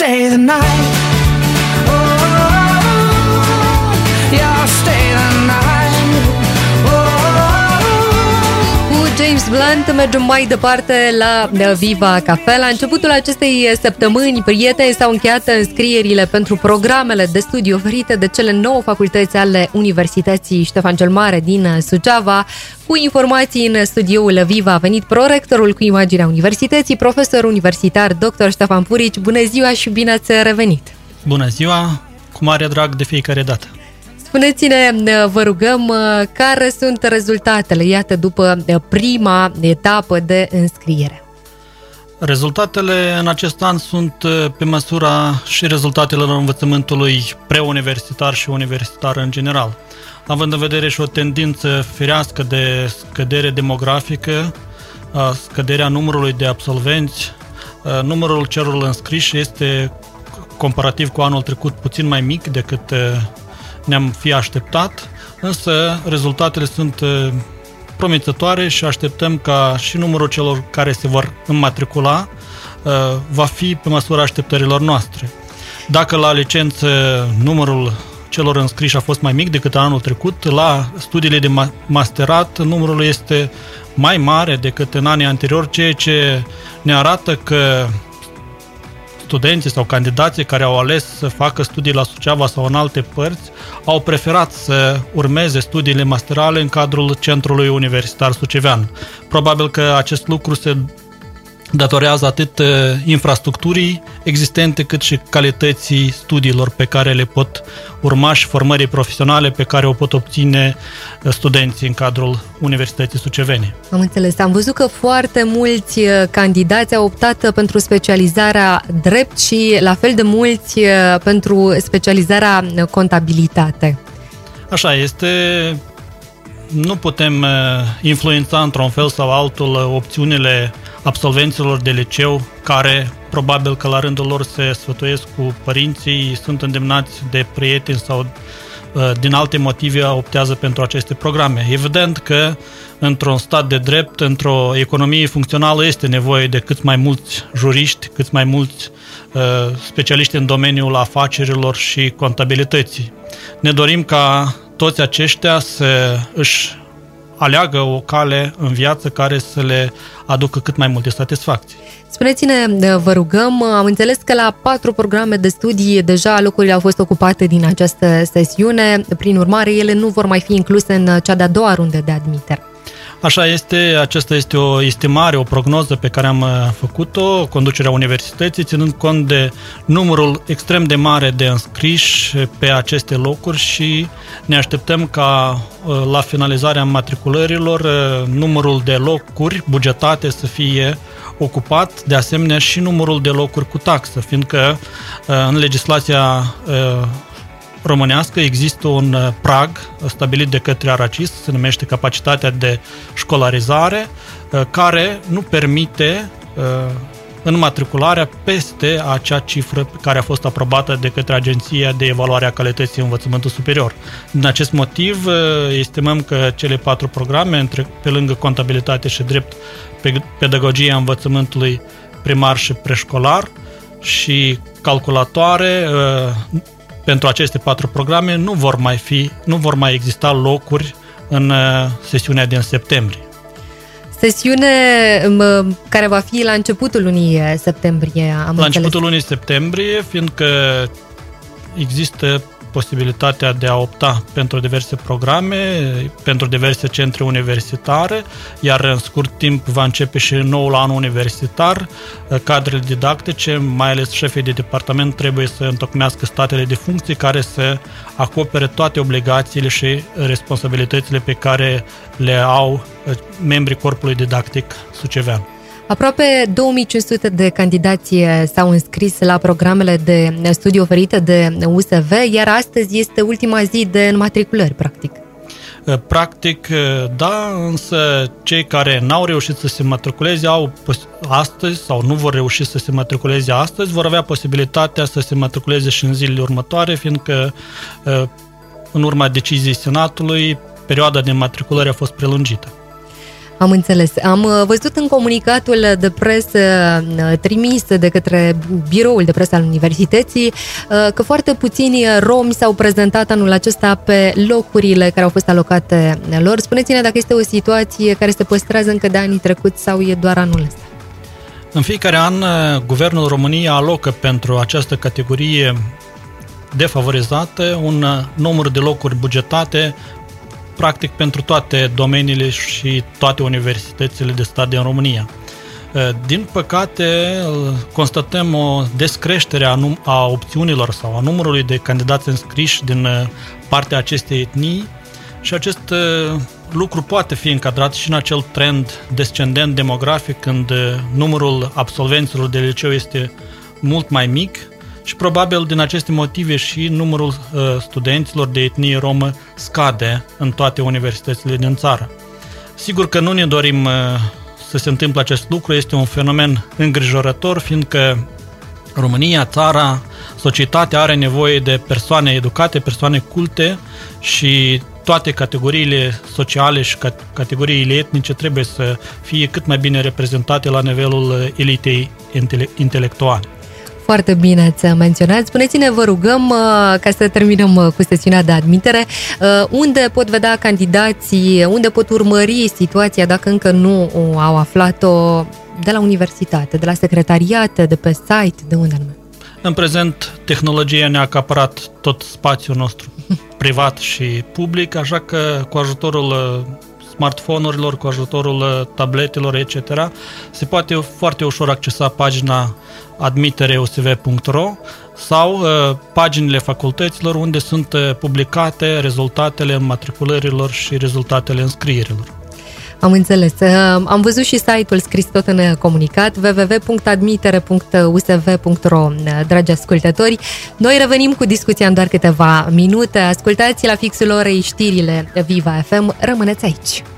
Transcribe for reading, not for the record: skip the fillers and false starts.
stay the night. Oh, y'all stay the night. Cu James Blunt mergem mai departe la Viva Café. La începutul acestei săptămâni, prieteni, s-au încheiat înscrierile pentru programele de studii oferite de cele 9 facultăți ale Universității Ștefan cel Mare din Suceava. Cu informații în studioul Viva a venit prorectorul cu imaginea Universității, profesor universitar dr. Ștefan Purici. Bună ziua și bine ați revenit! Bună ziua! Cu mare drag de fiecare dată! Spuneți-ne, vă rugăm, care sunt rezultatele, iată, după prima etapă de înscriere? Rezultatele în acest an sunt pe măsura și rezultatelor învățământului preuniversitar și universitar în general. Având în vedere și o tendință firească de scădere demografică, scăderea numărului de absolvenți, numărul celor înscriși este, comparativ cu anul trecut, puțin mai mic decât ne-am fi așteptat, însă rezultatele sunt promițătoare și așteptăm ca și numărul celor care se vor înmatricula va fi pe măsura așteptărilor noastre. Dacă la licență numărul celor înscriși a fost mai mic decât anul trecut, la studiile de masterat numărul este mai mare decât în anii anteriori, ceea ce ne arată că studenții sau candidații care au ales să facă studii la Suceava sau în alte părți au preferat să urmeze studiile masterale în cadrul Centrului Universitar Sucevean. Probabil că acest lucru se datorează atât infrastructurii existente, cât și calității studiilor pe care le pot urma și formării profesionale pe care o pot obține studenții în cadrul Universității Sucevene. Am înțeles. Am văzut că foarte mulți candidați au optat pentru specializarea drept și la fel de mulți pentru specializarea contabilitate. Așa este. Nu putem influența într-un fel sau altul opțiunile absolvenților de liceu care probabil că la rândul lor se sfătuiesc cu părinții, sunt îndemnați de prieteni sau din alte motive optează pentru aceste programe. Evident că într-un stat de drept, într-o economie funcțională este nevoie de cât mai mulți juriști, cât mai mulți specialiști în domeniul afacerilor și contabilității. Ne dorim ca toți aceștia să își aleagă o cale în viață care să le aducă cât mai multe satisfacții. Spuneți-ne, vă rugăm, am înțeles că la 4 programe de studii deja locurile au fost ocupate din această sesiune, prin urmare ele nu vor mai fi incluse în cea de-a doua rundă de admitere. Așa este, aceasta este o estimare, o prognoză pe care am făcut-o, conducerea universității, ținând cont de numărul extrem de mare de înscriși pe aceste locuri și ne așteptăm ca la finalizarea matriculărilor numărul de locuri bugetate să fie ocupat, de asemenea și numărul de locuri cu taxă, fiindcă în legislația românească există un prag stabilit de către ARACIS, se numește capacitatea de școlarizare, care nu permite înmatricularea peste acea cifră care a fost aprobată de către Agenția de Evaluare a Calității Învățământului Superior. Din acest motiv, estimăm că cele 4 programe, pe lângă contabilitate și drept, pedagogia învățământului primar și preșcolar și calculatoare, pentru aceste 4 programe nu vor mai exista locuri în sesiunea din septembrie. Sesiune care va fi la începutul lunii septembrie, La începutul lunii septembrie, fiindcă există posibilitatea de a opta pentru diverse programe, pentru diverse centre universitare, iar în scurt timp va începe și noul an universitar. Cadrele didactice, mai ales șefii de departament, trebuie să întocmească statele de funcții care să acopere toate obligațiile și responsabilitățile pe care le au membrii corpului didactic sucevean. Aproape 2500 de candidați s-au înscris la programele de studii oferite de USV, iar astăzi este ultima zi de înmatriculări, practic. Practic, da, însă cei care n-au reușit să se matriculeze astăzi sau nu vor reuși să se matriculeze astăzi, vor avea posibilitatea să se matriculeze și în zilele următoare, fiindcă în urma deciziei Senatului, perioada de matriculări a fost prelungită. Am înțeles. Am văzut în comunicatul de presă trimis de către biroul de presă al universității că foarte puțini romi s-au prezentat anul acesta pe locurile care au fost alocate lor. Spuneți-ne dacă este o situație care se păstrează încă de anii trecuți sau e doar anul ăsta. În fiecare an, Guvernul României alocă pentru această categorie defavorizată un număr de locuri bugetate practic pentru toate domeniile și toate universitățile de stat din România. Din păcate, constatăm o descreștere a opțiunilor sau a numărului de candidați înscriși din partea acestei etnii și acest lucru poate fi încadrat și în acel trend descendent demografic când numărul absolvenților de liceu este mult mai mic și probabil din aceste motive și numărul studenților de etnie romă scade în toate universitățile din țară. Sigur că nu ne dorim să se întâmple acest lucru, este un fenomen îngrijorător, fiindcă România, țara, societatea are nevoie de persoane educate, persoane culte și toate categoriile sociale și categoriile etnice trebuie să fie cât mai bine reprezentate la nivelul elitei intelectuale. Foarte bine ați menționat. Spuneți-ne, vă rugăm, ca să terminăm cu sesiunea de admitere, unde pot vedea candidații, unde pot urmări situația dacă încă nu au aflat-o de la universitate, de la secretariat, de pe site, de unde anume? În prezent, tehnologia ne-a acaparat tot spațiul nostru privat și public, așa că cu ajutorul smartphone-urilor, cu ajutorul tabletelor, etc., se poate foarte ușor accesa pagina admitereusv.ro sau paginile facultăților unde sunt publicate rezultatele înmatriculărilor și rezultatele înscrierilor. Am înțeles. Am văzut și site-ul scris tot în comunicat, www.admitere.usv.ro. Dragi ascultători, noi revenim cu discuția în doar câteva minute. Ascultați la fixul orei știrile Viva FM. Rămâneți aici!